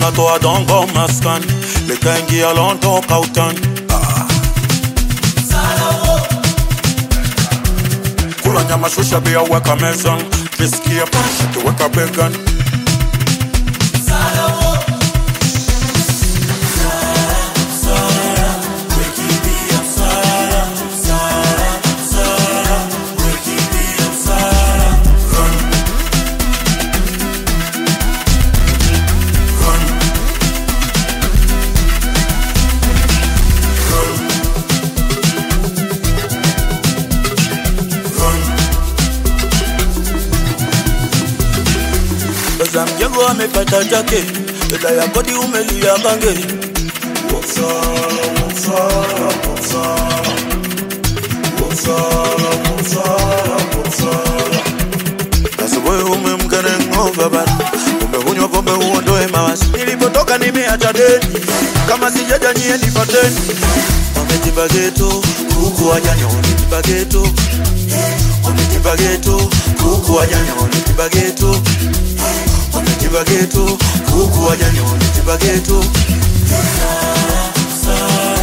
na toa dongo maskan. Letengi alonto kautan. Kula nyama shusha bia weka mezan. Biskia pashi tuweka vegan. Za mjengo amepata chake, pesa ya kodi umelia bange. Asubuhi umemkana ngova bana, umekunywa pombe uondoe mawazo. Nilipotoka nimeacha deni, kama sijaja nyie nifateni. Wametiba ghetto, kuku wajanya wametiba ghetto. Wametiba ghetto, kuku wajanya wametiba ghetto. Wametiba ghetto, kuku wajanya wametiba ghetto.